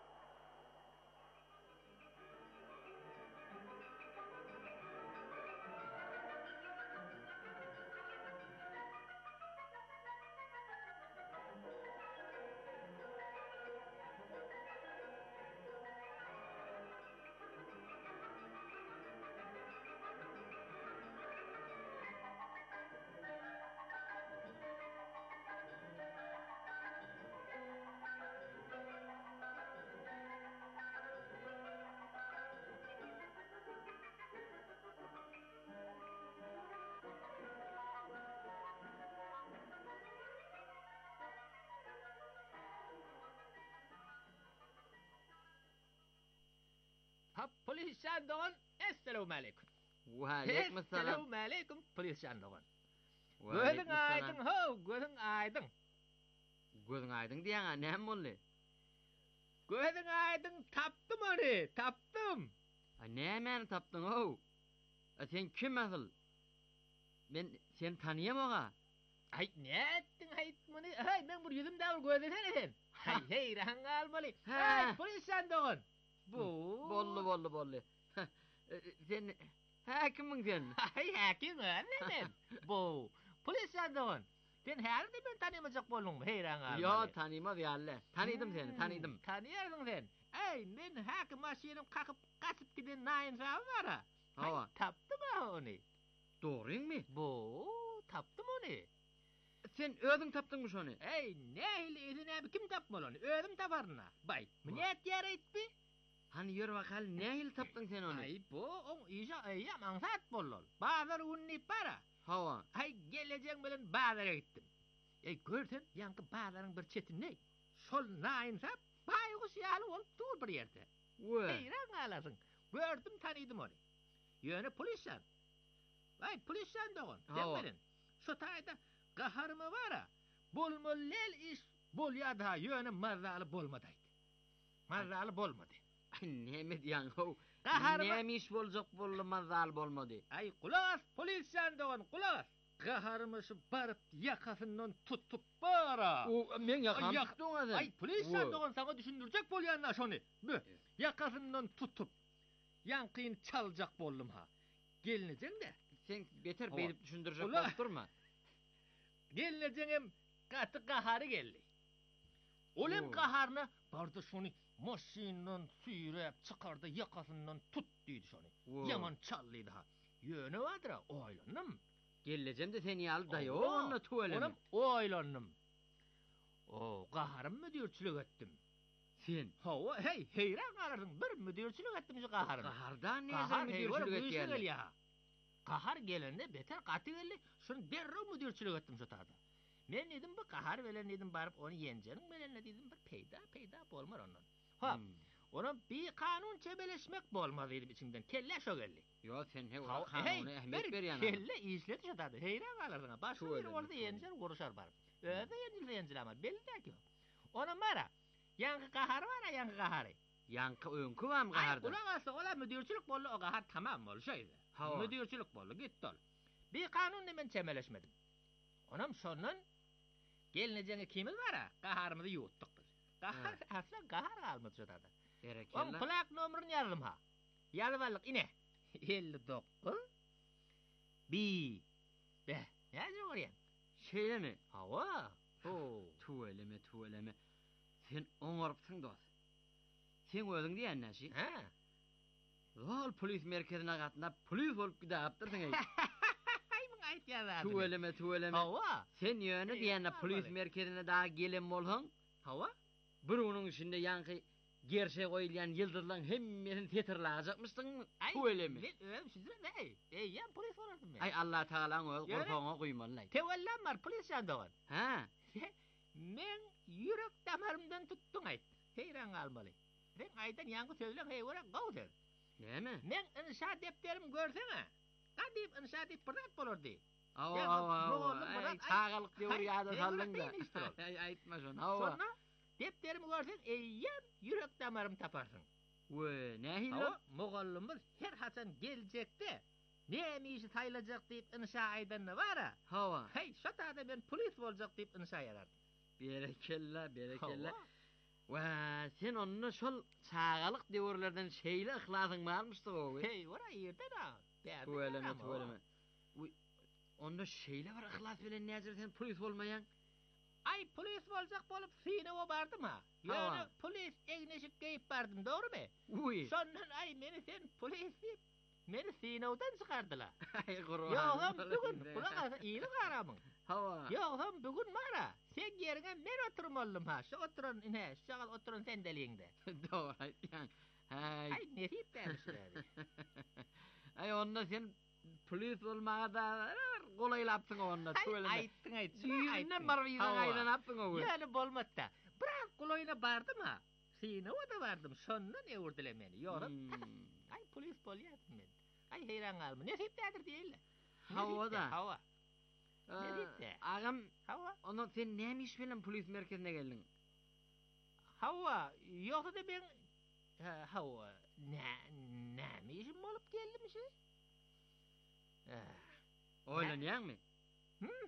Ha polis şandığın. Esselamu aleyküm. Waalaikum salam. Esselamu aleyküm polis şandığın. Gözün Waalaikum aydın salam. ho, gözün aydın. Gözün aydın diýäňe näme boldy? Gözün aydın taptım onu, taptım. A näme tapdyň o? A sen kim asıl? Men sen tanıyamaga. Ay ne ettin haytmını? Ay ben bu yüzüm davul gözesene sen. Ay hey rahan almalı. Ha. Ay polis şandığın. Bu. Bolly bolly bolly. Sen hakimmiň sen. Ay hakim öğrenin. Bu. Polis şandığın. Sen her de ben tanımayacak bolun. Hey rahan almalı. Yo tanıyma diýerler. Tanıdım seni, tanıdım. Tanıyarsın sen. Ay men hakim maşinim kakıp kaçıp giden nayin sahibi var ha. Hava. Ay taptım ha onu. Doğruň mi? Bu. Taptım onu. Sen özüň tapdyňmy şonu? Ey ne hili izin abi kim tapmalı onu? Özüm taparına. Bay. Ne et yer etpi? Hani ýör bakal nähil tapdyň sen onu? Ay bu on işe ayya mansat bollol. Bazar unni para. Hawa. Ay geleceğim bilen bazara gittim. Ey gördün yankı bazaryň bir çetin ne? Sol nain sap baygus ýaly ol dur bir ýerde. We. Heyran alasın. Gördüm tanıdım onu. Ýöne polisyan. Ay polisyan dogun. Hawa. Sen bilin. Şu taýda gaharmy bara. Bolmollel iş bolya da yöne marralı bolmadaydı. Marralı bolmadı. Ay neme diýän ho? Gahar Näme iş boljak bolmaz zal bolmady. Ay kulak polis jandogan kulak. Gaharymyş barıp yakasından tutup bara. O men yakam Ay, tutdun adam. Ay polis jandogan sana düşündürecek bolýanlar şonu. Bu yakasından tutup yankıyın çalacak bollum ha. Gelineceğim de. Sen beter Hava. berip düşündürecek Ulan. bolup durma. Gelineceğim katı gaharı geldi. Olem Oo. gaharını barda şonu maşindan süýrep çıkardı yakasından tut diýdi şonu. Oo. Yaman çallıydı ha. Yöne vardır ha oylanım. Geleceğim de seni al da yo Allah, onu tuvalem. Onam oylanım. O gaharım müdürçülük ettim. Sen Hava hey heyran qalardım bir müdürçülük etdim şu gaharım. gahardan ne Kahar sen müdürçülük müdürçülük etýär. etýär. Ya. Kahar gelende beter gaty geldi. Şunu derrew müdürçülük etdim şu taýda. Men dedim bu kahar bilen dedim barıp onu yenjenin bilen dedim bir peýda peýda bolmar ondan. Ha, Hmm. onun bir kanun çebeleşmek bolmaz dedim içimden. Kelle şo geldi. Yo sen he Ha, o hey, kanuna ehmet bir berýän. kelle işledi şu taýda. Heyran qalardyň. Başga bir Tuvalet, orada tuvalet. yenjer uruşar barıp. Öde yenjilse yenjilemez. Belli ki. Ona mara. Yankı kahar var ya yankı kaharı. Yankı öňkü bam Ay gaharda. ulan aslı ola müdürçülük bollu o kahar tamam bol şeydi. Ha, o. Müdürçülük bollu gitti ol. Bir kanunla men çemeleşmedim. Onam şondan gelineceğine kimiz var ha kaharımızı yuuttuk biz. Kahar asla kahar kalmadı şu taýda. On Berekella. plak numarını yazdım ha. Yazıp aldık ine. elli dokuz bir de ne yazıyor oraya? Şeýle mi? Hava. Oo. Tuvaleme tuvaleme. Sen oňarypsyň dost. Sen özüň diýen näşi? Ha. Wal polis merkezine gatnap polis bolup gidapdyrsyň ey. Ay mun ayt yazar. Tuvaleme tuvaleme. Hava. Sen ýöne Ey, diýende Allah polis Allah. merkezine daha gelen bolsaň, Hava. bir onuň içinde ýanky gerşe goýulýan ýyldyrlaryň hemmesini tetirläjekmişdiň. Ay, Tuvaleme. Ben öyle şey değil mi? Ey, yan polis olardım ben. Ay Allah Taalaň öz Ýöne. gorpaňa goýmanlay. Tewellem var polis jandogan. Ha? Men yürek damarımdan tuttum ayt. Heyran kalmalı. Ben aydan yankı sözlen hey ora gawder. Näme? Men inşa defterim görseňe. Gadip inşa dip pırdat bolurdy. Awa Ya, awa ne awa. oldu Ay Murat? Ay, çağalyk diýip ay, ýa-da ne saldın Murat da. diýin işte ol. Ay aýtma şonu. Awa. Sonra defterimi görsen eýýem yürek damarym taparsın. We, nähili? Awa mugallymyz her haçan geljekde. Näme işi taýlajak diýip inşa aýdan bara. Hawa. Hey, şu taýda ben polis boljak diýip inşa ýarardy. Berekella, berekella. Wa, sen onu şol çağalyk döwürlerden şeýle ihlasyň barmyşdy o. Hey, ora ýerde da. Tuvaleme, tuvaleme. Uy, onda şeýle bir ihlas bilen näzir sen polis bolmaýan? Ay polis boljak bolup sine bardım ha. Hawa. Ýöne polis egneşik geyip bardım, dogrymy? Uy. Şondan ay meni sen polis diýip meni sinewden çykardylar. Ay gurban. Ýogam bugün kulak asa iýi garamyň. Hawa. Ýogam bugün mara. Sen ýerine men oturmallym ha. Şu oturan ine, şagal oturan sendeliňde. Dogry aýtýan. Hay. Ay nesip berişleri. Ay onda sen polis bolmaga da golaýlapsyň onda Ay tuvaleme. aýtdyň aýt. Süýünden bar wiýdan aýdanapdyň o. Ýöne bolmatda. Birak gulaýna bardım ha. Sinewde bardım. Şondan ewirdiler meni. Ýorap. Ay polis bolýardım men. Ay heyran galmy. Nesip berdir diýiller. Hawa da. Hawa. Ee, Nerede? Agam, Hawa. onu sen näme iş bilen polis merkezine geldin? Hawa. Ýoksa da ben ha, hawa. Nä näme işim bolup geldim işi? Ah. Oýlanýarmy? Hmm.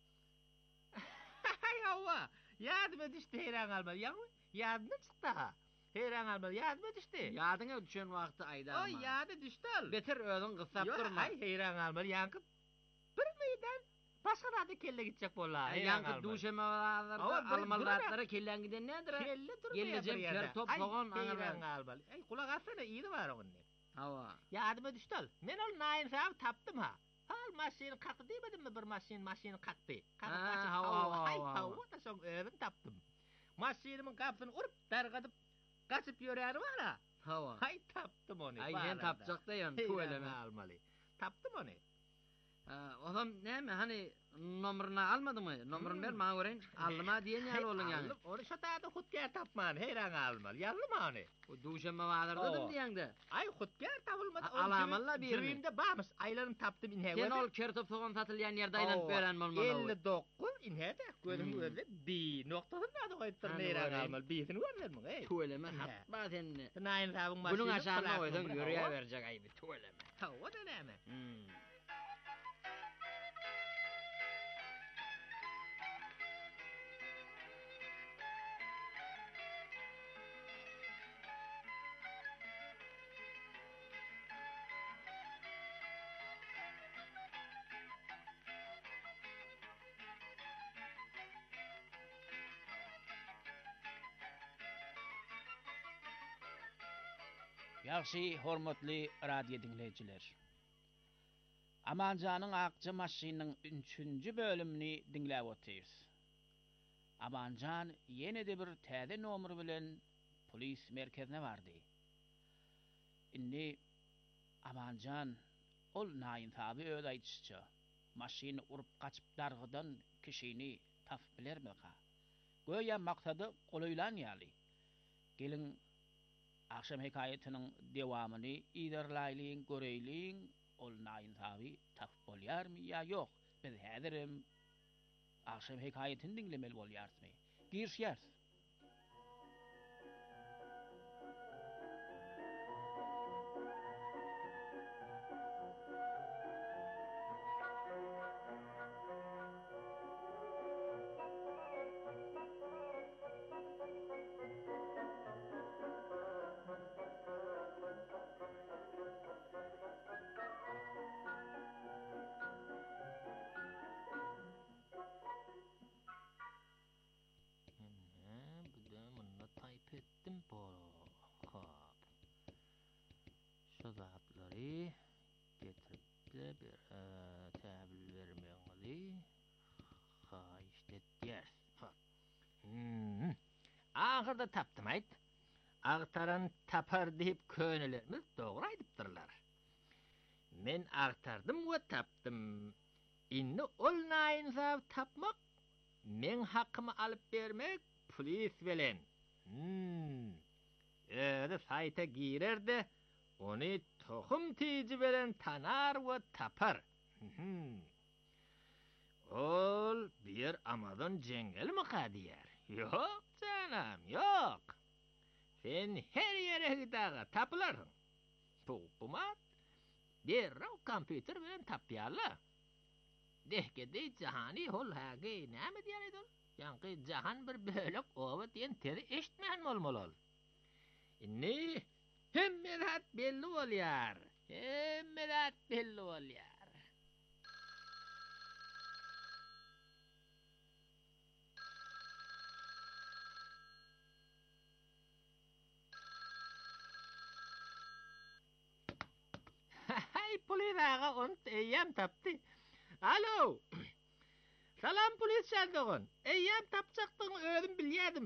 Ay hawa. Ýadyma düşdi heyran galma. Ýa- Ýadyma çykdy ha. Heyran galma. Ýadyma düşdi. Ýadyňa düşen wagty aýda. O ýady düşdi al. Beter özüň gysap Yo, durma. ay heyran galma. Ýankı bir meýdan başga rady kelle gitjek bolar. Ýankı duşemalarda Awa, bir- almalratlara kellen giden nädir? Kelle durmaýar. Geleceğim, bir ýerde. per top Ay, soğan, heyran aňalar. galma. Ay kulak atsana iýdi bar oňny. Hawa. Ýadyma düşdi al. Men ol naýyn sahab tapdym ha. Al maşyny kakdy diýmedimmi bir maşyn maşyny kakdy. Ha, hawa, hawa, Ay hawa. hawa da şoň özüm tapdym. Maşynyň kapysyny urup dargadyp gaçyp ýörýär bar ha. Hawa. Ay tapdym ony. Ay sen tapjak da ýan tuvaleme almaly. Tapdym ony. Adam näme hani numarını almadı mı? Numarını ver bana göreyim. Alma diyen ýaly bolan ýaly. Onu şu taýda hutgar tapman, heyran almal. Ýaly many? O duşama wagyrdydım diýende. Ay hutgar tapylmady. Alamalla bir Jürimde barmys, aýlaryny tapdym inhe. Sen ol kertop soğan satylýan ýerde aýlanyp beren bolmaly. elli dokuz inhede gözüm gözle bi noktasyn näde goýupdyr heyran almal. Biýsini görmermi? Ey. Tueleme hatba sen. Naýyn sabun maşyny. Bunun aşagyna goýdun ýürüýe berjek aýby tueleme. Ha, o da näme? Yaxşı, hormatly radio dinleyijiler. Amanjanyň akçy maşynyň üçünji bölümini dinläp otyrs. Amanjan ýene-de bir täze nomer bilen polis merkezine bardy. Indi Amanjan ol naýyn taby öz aýtýşça, maşyny urup gaçyp dargydan kişini tap bilermeka. Goýa maksady golaýlan ýaly. Gelin akşam hekayetinin devamını iderlayliň göreýliň, ol naýyn taby tap bolýarmy ýa ýok. Biz häzirim akşam hekayetini dinlemeli bolýarsmy. Girşýär. Getirip bir täbil vermeňizi haýyş etdiýär. Hmm. Ahyrda tapdym aýt. Agtaran tapar diýip könelerimiz dogry aýdypdyrlar. Men agtardym we tapdym. Indi ol naýynsa tapmak, men hakymy alyp bermek polis bilen. Hmm. Öde saýta girerdi. Onu tohum tici bilen tanar we tapar. Hmm. Ol bir Amazon jengel mi kadiyar? Yok canım, yok. Sen her yere gidaga tapılarsın. Pupumat, bir rav kompüter bilen tapyarla. Dehkede cahani hol hagi näme diýär edil? Ýanky jahan bir bölek owa diýen teri eşitmeýän bolmaly. Inni hemmerat belli bolýar. Hemmerat belli bolýar. Hay polis ağa onu eýem tapdy. Alo. Salam polis çaldygyň. Eýem tapjakdyň özüm bilýärdim.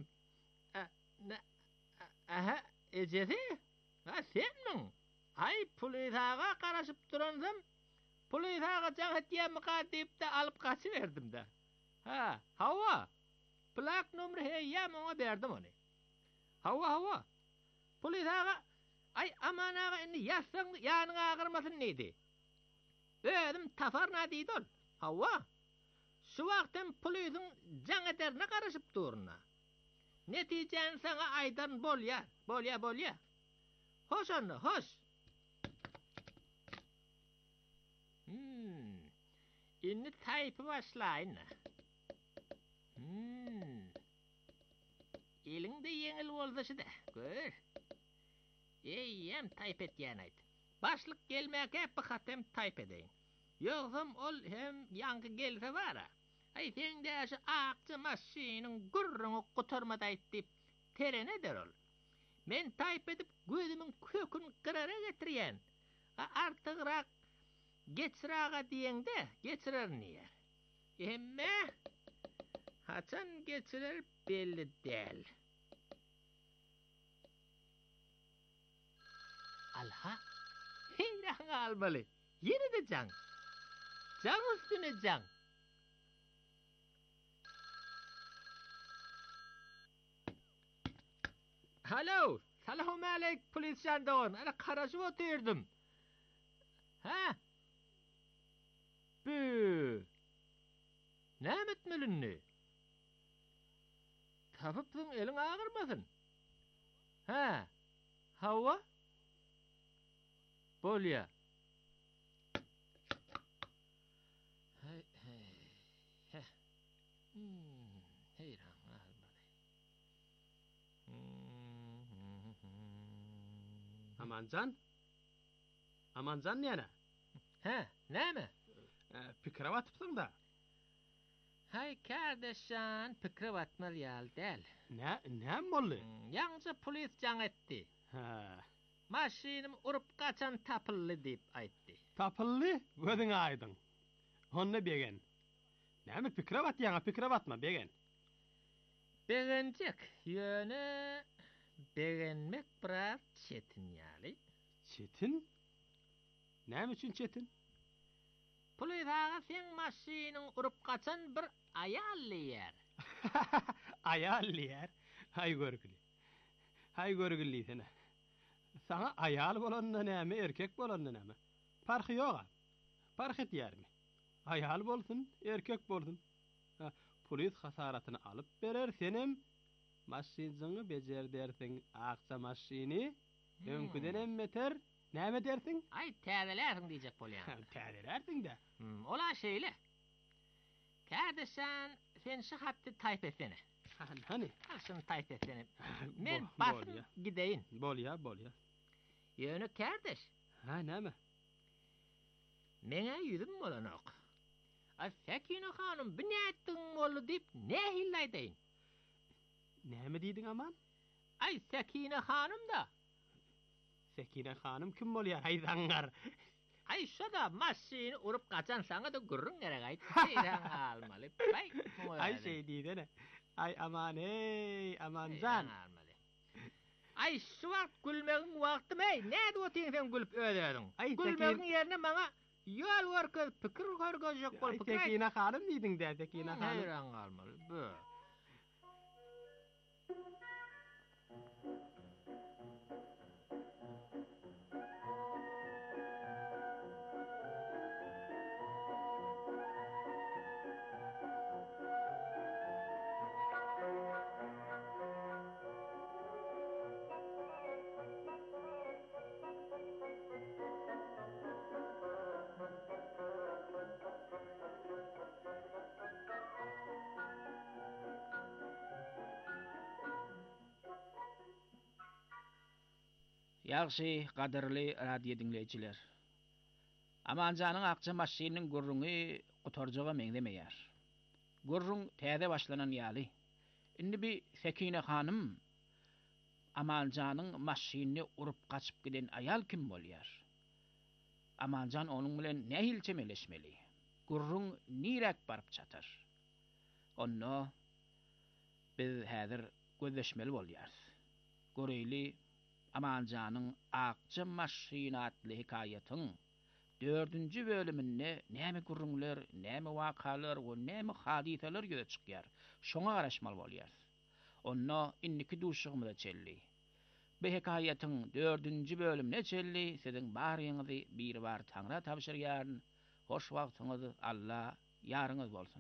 Aha, ejesi? Ha senmiň? Hay polis ağa garaşyp duransam, polis ağa jagat ýemka diýip-de alyp gaçyberdim da. Ha, hawa. Plak numry heýem oňa berdim onu. Hawa, hawa. Polis ağa, ay aman ağa indi ýatsaň ýanyňa agyrmasyn neydi? Özüm tafarna diýdi ol. Hawa. Şu wagtdan polisin jaňaterine garaşyp durna. Netijen sana aýdan bolýar, bolýar, bolýar. Hoş onu, hoş. Hmm. Indi taýpy başlaýyn. Hmm. Elinde ýeňil bolsaşy-da, gör. Eýem taýp etýän aýt. Başlyk gelmäke hep hatem taýp edeýin. Ýogsam ol hem ýanky gelse bara. Ay sen de şu akçı maşynyň gurruny gutarmada aýtdy. Terene der ol. Men taýp edip gözümiň köküni kırara getirýän. Artygyrak geçiraga diýende geçirerini. Emme haçan geçirer belli däl. Alha. Heyran almaly. Ýene de jaň. Can üstüne can. Alo, selam aleyküm polis jandarm. Ana karşı oturdum. Ha? Bü. Ne etmelin? Tapıpsın elin ağırmasın. Ha? Hava? Bolya. Hey hey. Heh. Hmm, heyran almalı. Amancan? Amancan ne ana? He, ne mi? Ee, pikre batıpsın da. Hay kardeşan, pikre batmal yal del. Ne, ne mollu? Hmm, yalnızca polis can etti. Ha. Maşinim urup kaçan tapıllı deyip aytti. Tapıllı? Gödün aydın. Onunla begen. Ne mi pikre bat yana pikre batma begen. Begencek, yönü begenmek biraz çetin yali. Çetin? Ne için çetin? Polis ağa sen maşinin urup kaçan bir ayallı yer. Ayallı yer? Hay görgülü. Hay görgülü sene. Sana ayal bolanna näme, erkek bolanna näme? Farkı yok. Fark et yer mi? Ayal bolsun, erkek bolsun. Ha, polis hasaratını alıp berer senem. Maşinjyny bejer dersin, akça maşini. Hmm. Öňküden emmeter. Näme dersin? Ay täzelersin diyecek bolyan. Täzelersin de. Hmm, ola şeýle. Kardeşan, sen şu hattı tayp etsene. Hani? Al şunu tayp etsene. Men Bol basın ya. gideyin. Bol ya, bol ya. Yönü kardeş. Ha, näme? Mene yüzüm bolanok. Ay Sekine hanım, bu ne ettin molu deyip ne hillaydayn? Näme diýdiň aman? Ay Sekine hanım da. Sekine hanım kim bolýar? Hay zangar. Ay şada maşini urup kaçan sana da gurrun gerek ay. Seyran almalı. Bay. Ay şey diýdene. Ay aman ey, aman can. Ay şu vakt gülmeğin vakti mey. Näde otyň sen gülüp ödedin? Ay gülmeğin yerine bana yol görkez, pikir görkezjek bol pikir. Ay Sekine hanım diýdiň de, Sekine hanım. Seyran almalı. Bu. Yaxşı, qadirli radio dinleyijiler. Amanjanyň akça maşininiň gurruňy gutarjaga meňdemeýär. Gurruň täze başlanan ýaly. Indi bir Sekine hanım Amanjanyň maşinini urup kaçyp giden ayal kim bolýar? Amanjan onuň bilen nähil çemeleşmeli? Gurruň nirek baryp çatar? Onno biz häzir gözleşmeli bolýarys. Göreyli Amanjanyň akça maşinatly hikayatyň dördünji bölüminde näme gurrunlar, näme wakalar we näme hadiseler ýöne çykýar. Şoňa garaşmaly bolýarys. Onno inniki duşugymyza çelli. Bu hikayatyň dördünji bölümine çelli siziň baryňyzy bir bar Taňra tapşyrýaryn. Hoş wagtyňyzy Allah ýaryňyz bolsun.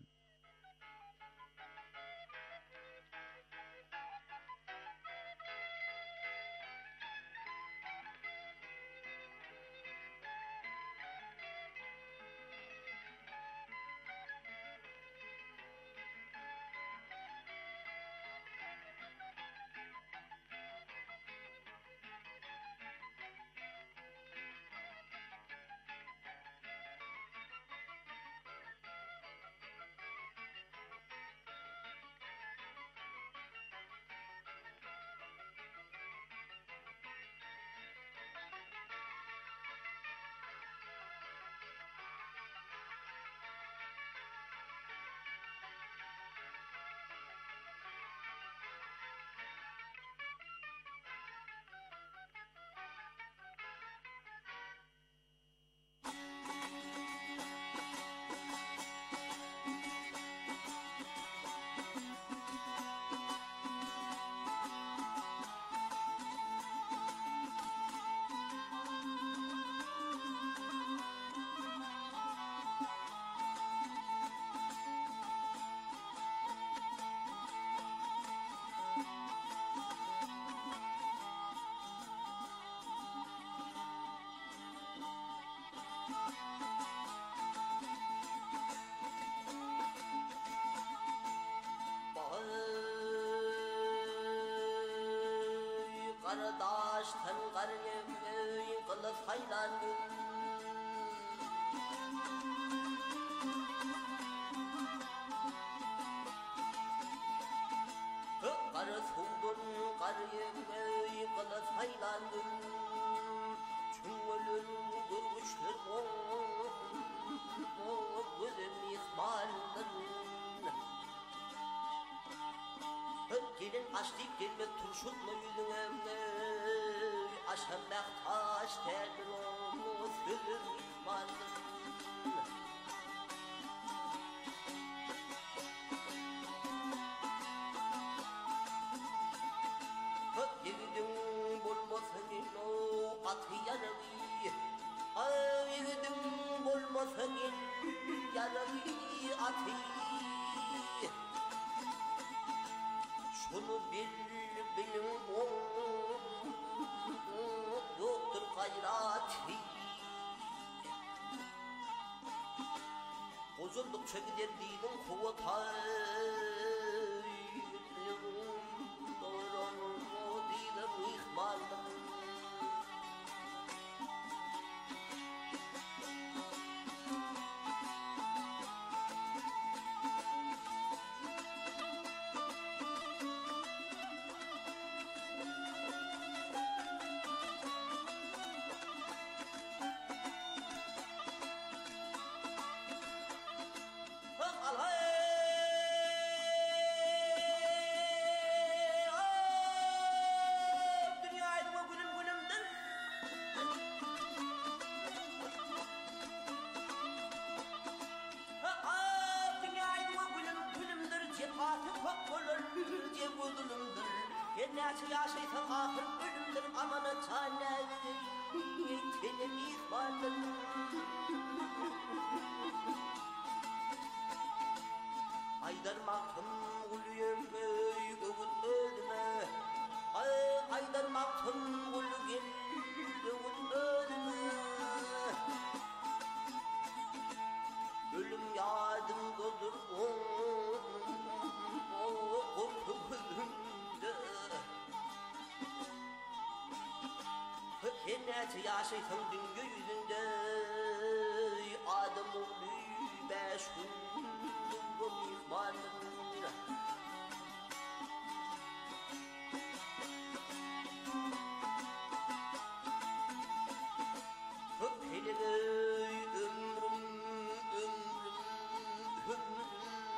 Karadaştan karnemi kılıç haylandım. Karı soğudun karnemi kılıç haylandım. Çüngülün durmuştur o gözüm ihmaldım. Gelin açtık gelmek turşutma yüzüne aşamak taş terdir onu sözüm ihmalım. Yigidin bulmasın o atı yarayı, yigidin bulmasın yarayı atı. Şunu bil bilin o yoktur gayrati. Kozuldukça gider değilim kuvatay. Doğru değilim ihmalım. Yennâçı yaşaytan ahır ölümdür amanı çane tenim ihmalım. Aydırmaktım uluyum göy göğün ölüme. Aydırmaktım ulugin göğün ölüme. Ölüm yadımdadır o Henneti yaşaytan dünya yüzünde adım oldu beş gün durum ihmalım. Hele ömrüm ömrüm ömrüm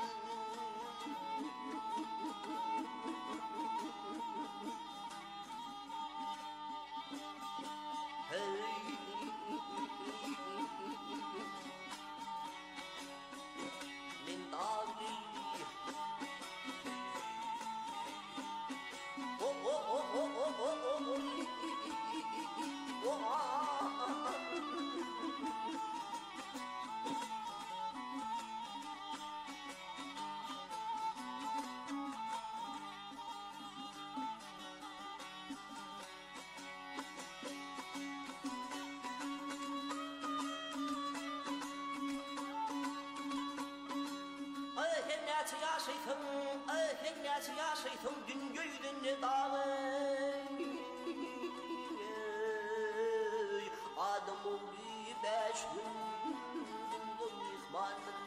Henneti yaşaytım, henneti yaşaytım dünya yüzünde dağı. Adım oldu beş gün dundum ihmalım.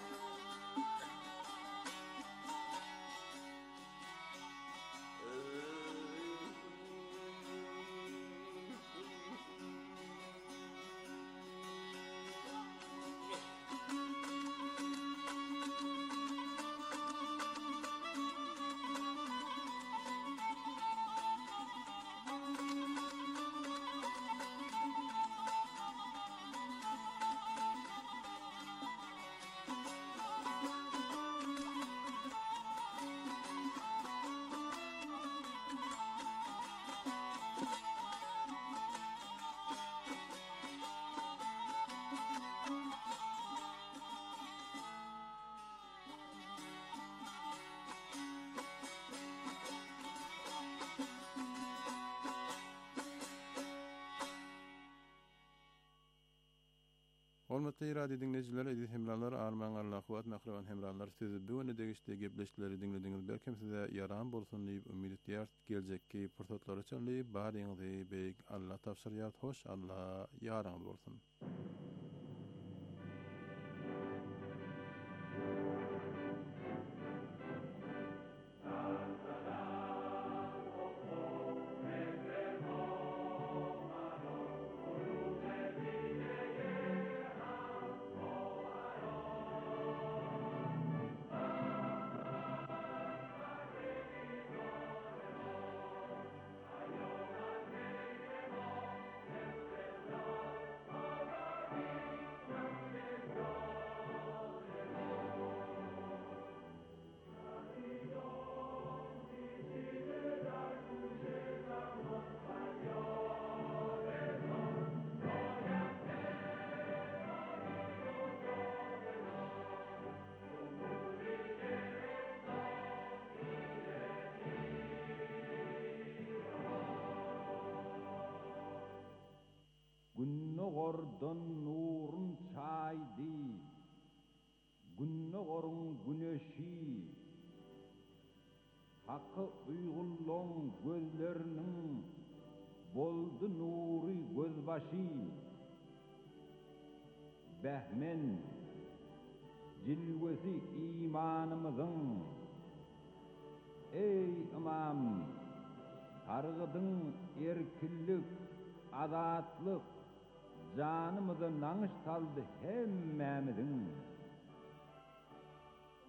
Hormatly radio dinleyijiler, edil hemralar, arman Allah kuwat mahrawan hemralar sizi bu öne degişde gepleşikleri dinlediňiz. Belkem size yaram bolsun diýip ümid edýär. Geljekki pursatlar üçin baryňyzy beýik Allah tapşyrýar. Hoş Allah ýaraňyz bolsun. Günnogordan nurun çaydi, günnogorun güneşi, hakkı uygulluğun gözlerinin boldu nuri gözbaşı. Behmen, cilvesi imanımızın, ey imam, targıdın erkillik, azatlık, canımıza nanış saldı hemmemizin.